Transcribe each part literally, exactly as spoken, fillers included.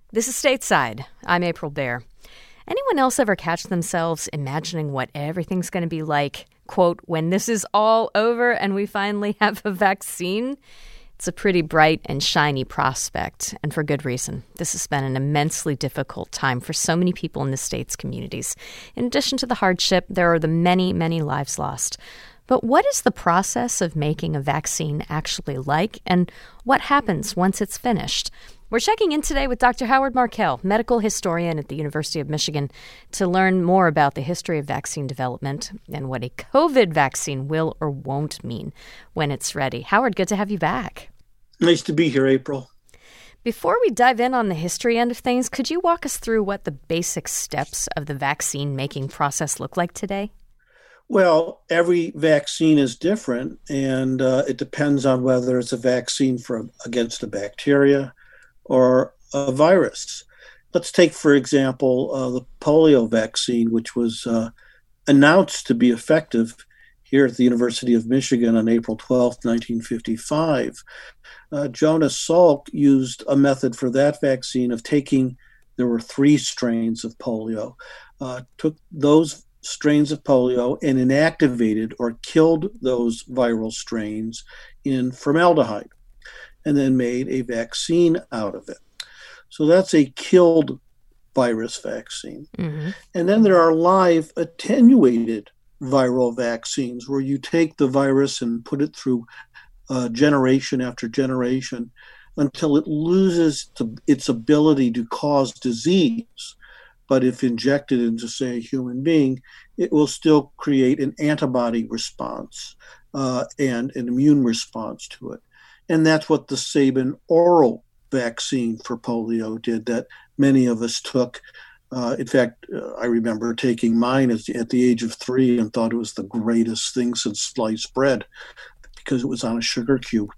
This is Stateside. I'm April Baer. Anyone else ever catch themselves imagining what everything's going to be like, quote, when this is all over and we finally have a vaccine? It's a pretty bright and shiny prospect, and for good reason. This has been an immensely difficult time for so many people in the state's communities. In addition to the hardship, there are the many, many lives lost. But what is the process of making a vaccine actually like, and what happens once it's finished? We're checking in today with Doctor Howard Markel, medical historian at the University of Michigan, to learn more about the history of vaccine development and what a COVID vaccine will or won't mean when it's ready. Howard, good to have you back. Nice to be here, April. Before we dive in on the history end of things, could you walk us through what the basic steps of the vaccine-making process look like today? Well, every vaccine is different, and uh, it depends on whether it's a vaccine for against a bacteria or a virus. Let's take, for example, uh, the polio vaccine, which was uh, announced to be effective here at the University of Michigan on April twelfth, nineteen fifty-five. Uh, Jonas Salk used a method for that vaccine of taking, there were three strains of polio, uh, took those strains of polio and inactivated or killed those viral strains in formaldehyde, and then made a vaccine out of it. So that's a killed virus vaccine. Mm-hmm. And then there are live attenuated viral vaccines where you take the virus and put it through uh, generation after generation until it loses to its ability to cause disease. But if injected into, say, a human being, it will still create an antibody response uh, and an immune response to it. And that's what the Sabin oral vaccine for polio did that many of us took. Uh, in fact, uh, I remember taking mine as, at the age of three and thought it was the greatest thing since sliced bread because it was on a sugar cube.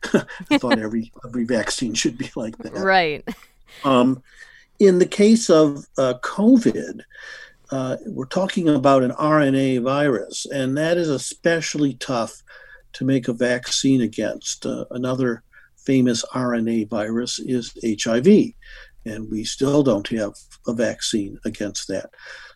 I thought every every vaccine should be like that. Right. Um, in the case of uh, COVID, uh, we're talking about an R N A virus, and that is especially tough to make a vaccine against. Uh, another famous R N A virus is H I V, and we still don't have a vaccine against that.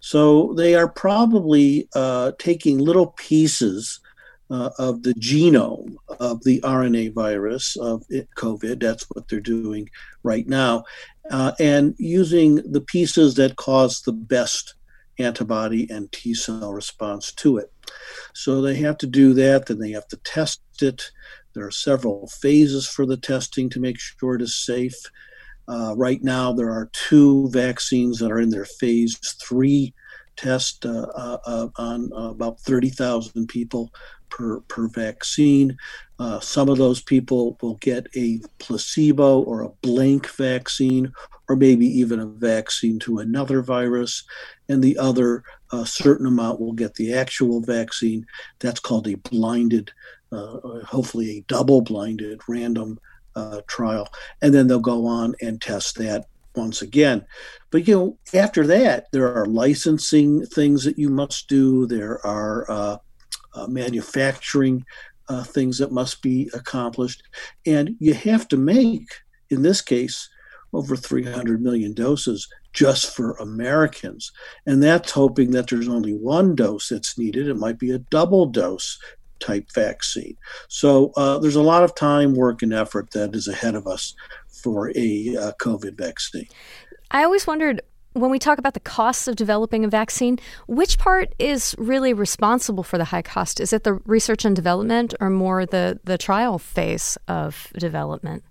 So they are probably uh, taking little pieces uh, of the genome of the R N A virus of it, COVID. That's what they're doing right now, uh, and using the pieces that cause the best antibody and T cell response to it. So they have to do that, then they have to test it. There are several phases for the testing to make sure it is safe. Uh, right now, there are two vaccines that are in their phase three test uh, uh, on uh, about thirty thousand people per, per vaccine. Uh, some of those people will get a placebo or a blank vaccine, or maybe even a vaccine to another virus, and the other uh, certain amount will get the actual vaccine. That's called a blinded, uh, hopefully a double-blinded random uh, trial, and then they'll go on and test that once again. But, you know, after that, there are licensing things that you must do. There are uh, uh, manufacturing uh, things that must be accomplished, and you have to make, in this case, over three hundred million doses just for Americans. And that's hoping that there's only one dose that's needed. It might be a double dose type vaccine. So uh, there's a lot of time, work, and effort that is ahead of us for a uh, COVID vaccine. I always wondered, when we talk about the costs of developing a vaccine, which part is really responsible for the high cost? Is it the research and development or more the, the trial phase of development?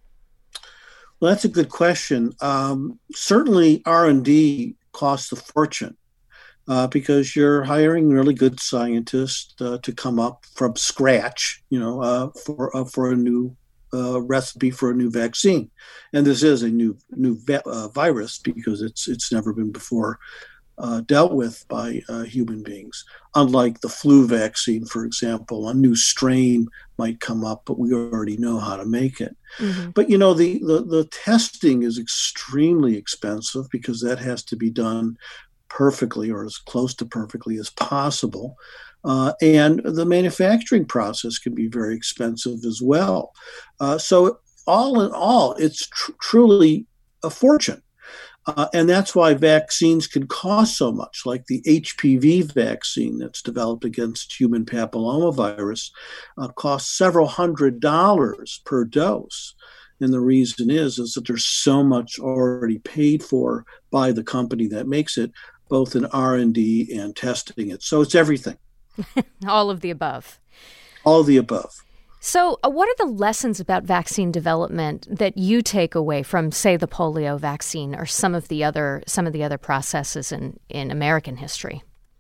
Well, that's a good question. Um, certainly R and D costs a fortune uh, because you're hiring really good scientists uh, to come up from scratch, you know, uh, for uh, for a new uh, recipe for a new vaccine. And this is a new new va- uh, virus because it's it's never been before uh, dealt with by uh, human beings. Unlike the flu vaccine, for example, a new strain might come up, but we already know how to make it. Mm-hmm. But, you know, the, the, the testing is extremely expensive because that has to be done perfectly or as close to perfectly as possible. Uh, and the manufacturing process can be very expensive as well. Uh, so all in all, it's tr- truly a fortune. Uh, and that's why vaccines can cost so much, like the H P V vaccine that's developed against human papillomavirus uh, costs several hundred dollars per dose. And the reason is, is that there's so much already paid for by the company that makes it, both in R and D and testing it. So it's everything. All of the above. All of the above. So uh, what are the lessons about vaccine development that you take away from, say, the polio vaccine or some of the other some of the other processes in, in American history?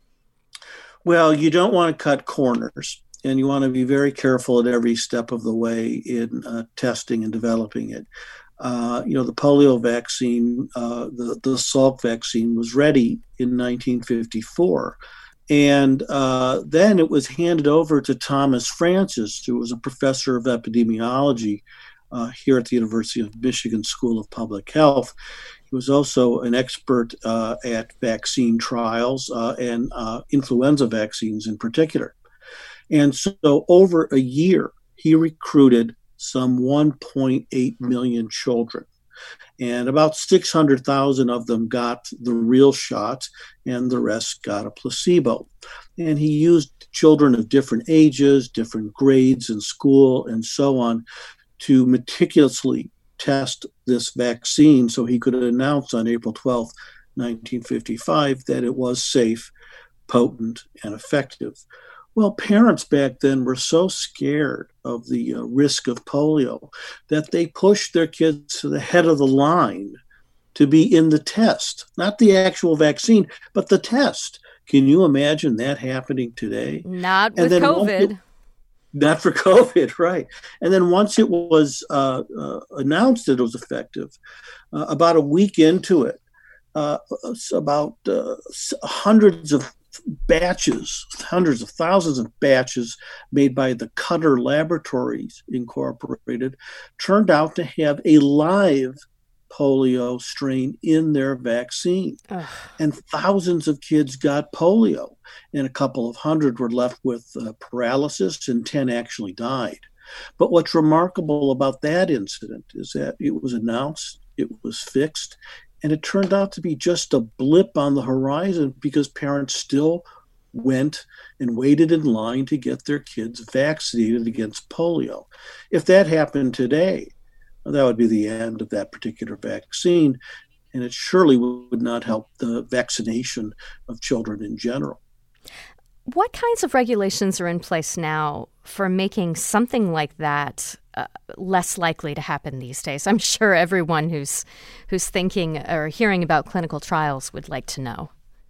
Well, you don't want to cut corners, and you want to be very careful at every step of the way in uh, testing and developing it. Uh, you know, the polio vaccine, uh, the, the Salk vaccine was ready in nineteen fifty-four. And uh, then it was handed over to Thomas Francis, who was a professor of epidemiology uh, here at the University of Michigan School of Public Health. He was also an expert uh, at vaccine trials uh, and uh, influenza vaccines in particular. And so over a year, he recruited some one point eight million children. And about six hundred thousand of them got the real shot, and the rest got a placebo. And he used children of different ages, different grades in school, and so on, to meticulously test this vaccine so he could announce on April twelfth, nineteen fifty-five, that it was safe, potent, and effective. Well, parents back then were so scared of the uh, risk of polio that they pushed their kids to the head of the line to be in the test, not the actual vaccine, but the test. Can you imagine that happening today? Not with COVID. It, not for COVID, right. And then once it was uh, uh, announced that it was effective, uh, about a week into it, uh, about uh, hundreds of batches, hundreds of thousands of batches made by the Cutter Laboratories Incorporated turned out to have a live polio strain in their vaccine. Ugh. And thousands of kids got polio, and a couple of hundred were left with uh, paralysis, and ten actually died. But what's remarkable about that incident is that it was announced, it was fixed, and it turned out to be just a blip on the horizon because parents still went and waited in line to get their kids vaccinated against polio. If that happened today, that would be the end of that particular vaccine, and it surely would not help the vaccination of children in general. What kinds of regulations are in place now for making something like that uh, less likely to happen these days? I'm sure everyone who's who's thinking or hearing about clinical trials would like to know.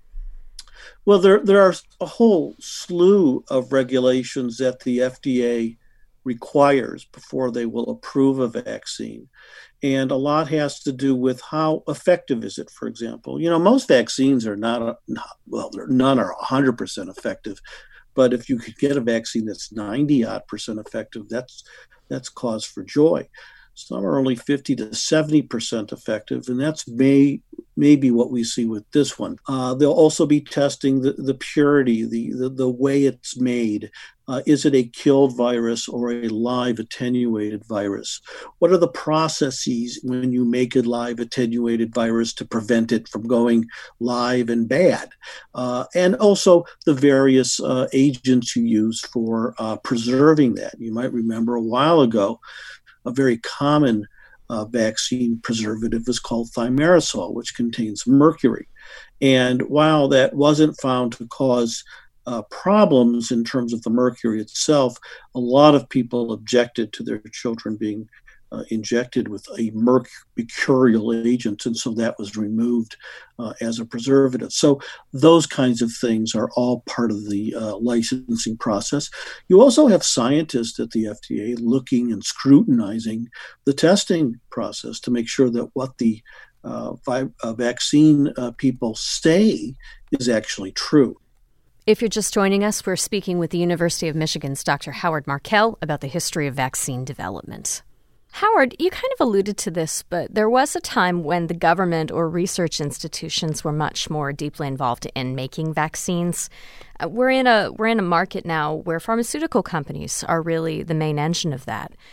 Well, there there are a whole slew of regulations that the F D A requires before they will approve a vaccine. And a lot has to do with how effective is it, for example. You know, most vaccines are not, not well, none are one hundred percent effective. But if you could get a vaccine that's ninety odd percent effective, that's that's cause for joy. Some are only fifty to seventy percent effective, and that's may maybe what we see with this one. Uh, they'll also be testing the, the purity, the, the, the way it's made. Uh, is it a killed virus or a live attenuated virus? What are the processes when you make a live attenuated virus to prevent it from going live and bad? Uh, and also the various uh, agents you use for uh, preserving that. You might remember a while ago, a very common uh, vaccine preservative is called thimerosal, which contains mercury. And while that wasn't found to cause uh, problems in terms of the mercury itself, a lot of people objected to their children being uh, injected with a mercurial agent, and so that was removed uh, as a preservative. So those kinds of things are all part of the uh, licensing process. You also have scientists at the F D A looking and scrutinizing the testing process to make sure that what the uh, vi- uh, vaccine uh, people say is actually true. If you're just joining us, we're speaking with the University of Michigan's Doctor Howard Markel about the history of vaccine development. Howard, you kind of alluded to this, but there was a time when the government or research institutions were much more deeply involved in making vaccines. Uh, we're in a we're in a market now where pharmaceutical companies are really the main engine of that.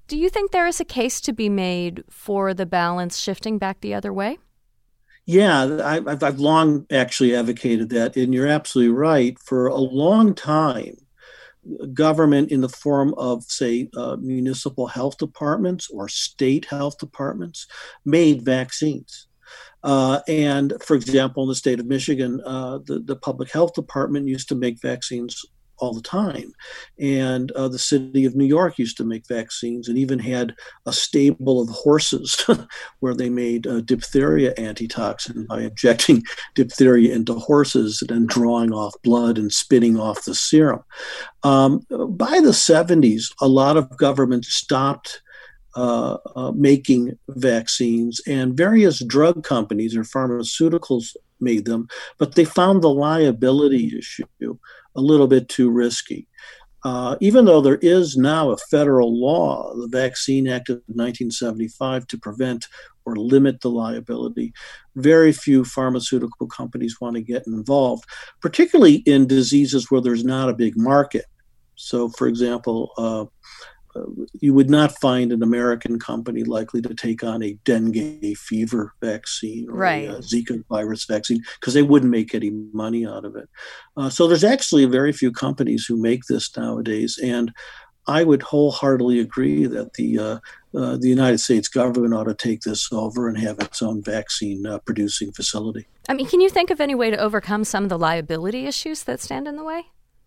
Do you think there is a case to be made for the balance shifting back the other way? Yeah, I, I've, I've long actually advocated that, and you're absolutely right. For a long time, government in the form of, say, uh, municipal health departments or state health departments made vaccines. Uh, and for example, in the state of Michigan, uh, the, the public health department used to make vaccines all the time. And uh, the city of New York used to make vaccines and even had a stable of horses where they made uh, diphtheria antitoxin by injecting diphtheria into horses and then drawing off blood and spitting off the serum. Um, by the seventies, a lot of governments stopped Uh, uh, making vaccines, and various drug companies or pharmaceuticals made them, but they found the liability issue a little bit too risky. Uh, even though there is now a federal law, the Vaccine Act of nineteen seventy-five, to prevent or limit the liability, very few pharmaceutical companies want to get involved, particularly in diseases where there's not a big market. So, for example, uh, Uh, you would not find an American company likely to take on a dengue fever vaccine or Right. a, a Zika virus vaccine because they wouldn't make any money out of it. Uh, so there's actually very few companies who make this nowadays, and I would wholeheartedly agree that the uh, uh, the United States government ought to take this over and have its own vaccine uh, producing facility. I mean, can you think of any way to overcome some of the liability issues that stand in the way?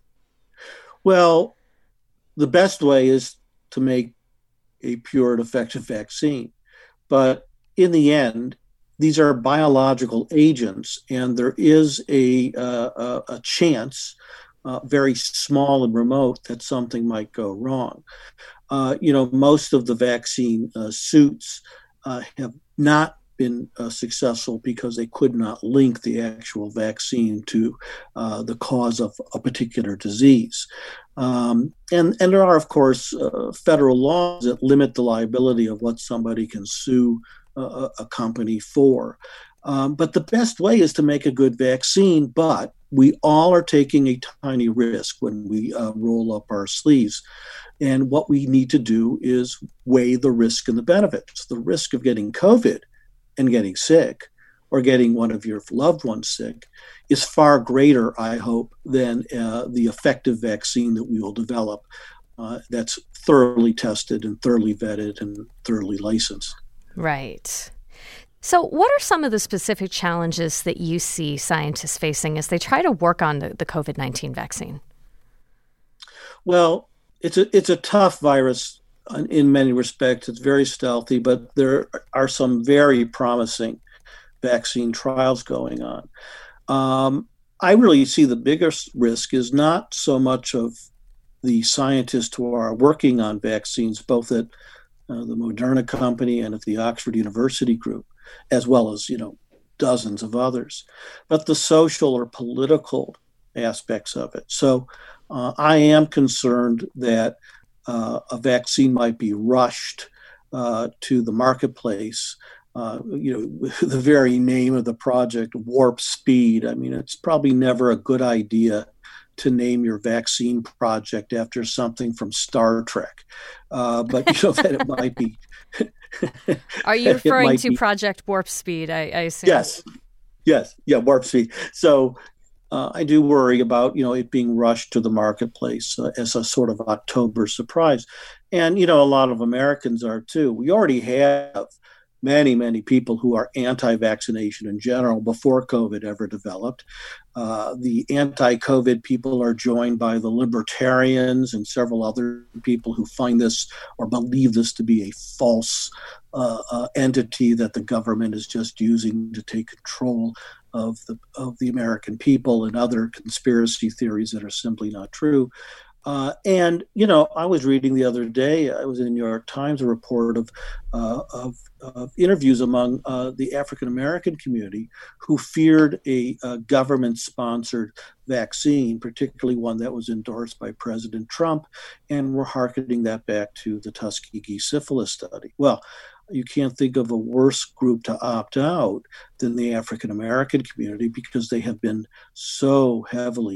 Well, the best way is to make a pure and effective vaccine. But in the end, these are biological agents, and there is a, uh, a, a chance, uh, very small and remote, that something might go wrong. Uh, you know, most of the vaccine uh, suits uh, have not been uh, successful because they could not link the actual vaccine to uh, the cause of a particular disease. Um, and, and there are, of course, uh, federal laws that limit the liability of what somebody can sue uh, a company for. Um, but the best way is to make a good vaccine, but we all are taking a tiny risk when we uh, roll up our sleeves. And what we need to do is weigh the risk and the benefits. The risk of getting COVID and getting sick, or getting one of your loved ones sick, is far greater, I hope, than uh, the effective vaccine that we will develop uh, that's thoroughly tested and thoroughly vetted and thoroughly licensed. Right. So what are some of the specific challenges that you see scientists facing as they try to work on the, the COVID nineteen vaccine? Well, it's a, it's a tough virus in many respects. It's very stealthy, but there are some very promising vaccine trials going on. Um, I really see the biggest risk is not so much of the scientists who are working on vaccines, both at uh, the Moderna company and at the Oxford University group, as well as, you know, dozens of others, but the social or political aspects of it. So uh, I am concerned that uh, a vaccine might be rushed uh, to the marketplace. Uh, you know, the very name of the project, Warp Speed. I mean, it's probably never a good idea to name your vaccine project after something from Star Trek. Uh, but, you know, that it might be. Are you referring to be, Project Warp Speed, I, I assume? Yes. Yes. Yeah, Warp Speed. So uh, I do worry about, you know, it being rushed to the marketplace uh, as a sort of October surprise. And, you know, a lot of Americans are too. We already have many, many people who are anti-vaccination in general before COVID ever developed. Uh, the anti-COVID people are joined by the libertarians and several other people who find this or believe this to be a false uh, uh, entity that the government is just using to take control of the of the American people, and other conspiracy theories that are simply not true. Uh, and, you know, I was reading the other day, I was in the New York Times, a report of, uh, of, of interviews among uh, the African-American community who feared a, a government-sponsored vaccine, particularly one that was endorsed by President Trump, and were hearkening that back to the Tuskegee syphilis study. Well, you can't think of a worse group to opt out than the African-American community, because they have been so heavily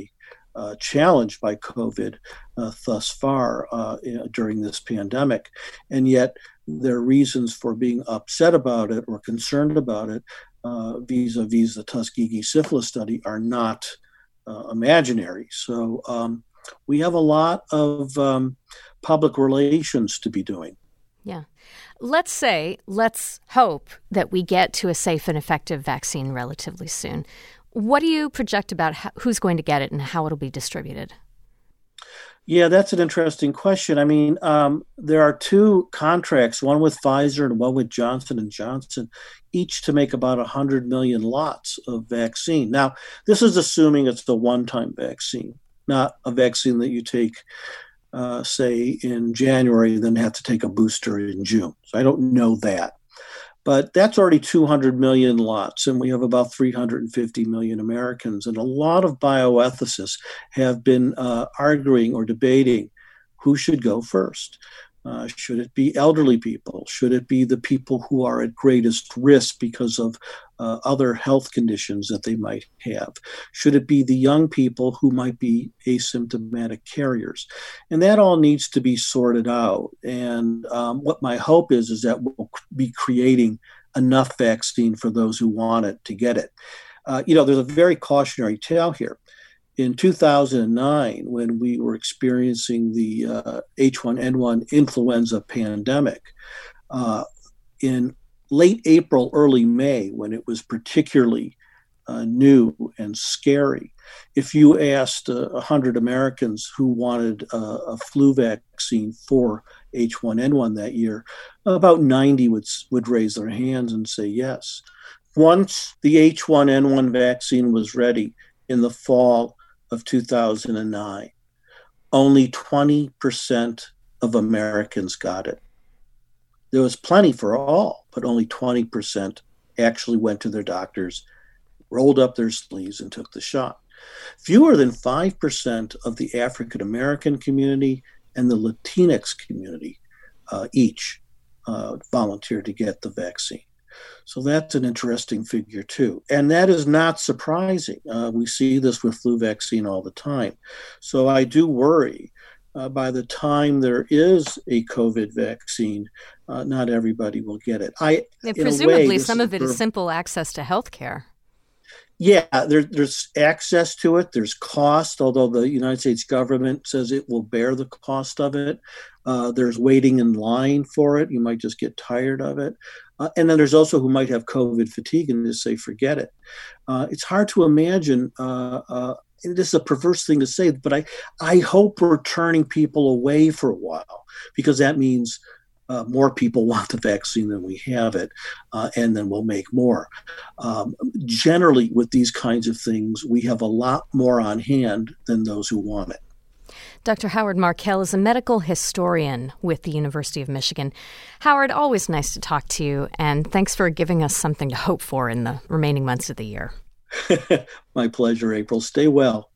uh, challenged by COVID uh, thus far uh, you know, during this pandemic. And yet their reasons for being upset about it or concerned about it uh, vis-a-vis the Tuskegee syphilis study are not uh, imaginary. So um, we have a lot of um, public relations to be doing. Yeah. Let's say, let's hope that we get to a safe and effective vaccine relatively soon. What do you project about how, who's going to get it and how it'll be distributed? Yeah, that's an interesting question. I mean, um, there are two contracts, one with Pfizer and one with Johnson and Johnson, each to make about one hundred million lots of vaccine. Now, this is assuming it's the one-time vaccine, not a vaccine that you take Uh, say in January, then have to take a booster in June. So I don't know that. But that's already two hundred million lots, and we have about three hundred fifty million Americans. And a lot of bioethicists have been uh, arguing or debating who should go first. Uh, should it be elderly people? Should it be the people who are at greatest risk because of uh, other health conditions that they might have? Should it be the young people who might be asymptomatic carriers? And that all needs to be sorted out. And um, what my hope is, is that we'll be creating enough vaccine for those who want it to get it. Uh, you know, there's a very cautionary tale here. In two thousand nine, when we were experiencing the uh, H one N one influenza pandemic, uh, in late April, early May, when it was particularly uh, new and scary, if you asked uh, one hundred Americans who wanted uh, a flu vaccine for H one N one that year, about ninety would, would raise their hands and say yes. Once the H one N one vaccine was ready in the fall of two thousand nine, only twenty percent of Americans got it. There was plenty for all, but only twenty percent actually went to their doctors, rolled up their sleeves, and took the shot. Fewer than five percent of the African American community and the Latinx community uh, each uh, volunteered to get the vaccine. So that's an interesting figure, too. And that is not surprising. Uh, we see this with flu vaccine all the time. So I do worry uh, by the time there is a COVID vaccine, uh, not everybody will get it. I yeah, Presumably, way, some is of it is simple access to health care. Yeah, there, there's access to it. There's cost, although the United States government says it will bear the cost of it. Uh, there's waiting in line for it. You might just get tired of it. Uh, and then there's also who might have COVID fatigue and just say, forget it. Uh, it's hard to imagine. Uh, uh, this is a perverse thing to say, but I, I hope we're turning people away for a while, because that means Uh, more people want the vaccine than we have it, uh, and then we'll make more. Um, generally, with these kinds of things, we have a lot more on hand than those who want it. Doctor Howard Markel is a medical historian with the University of Michigan. Howard, always nice to talk to you, and thanks for giving us something to hope for in the remaining months of the year. My pleasure, April. Stay well.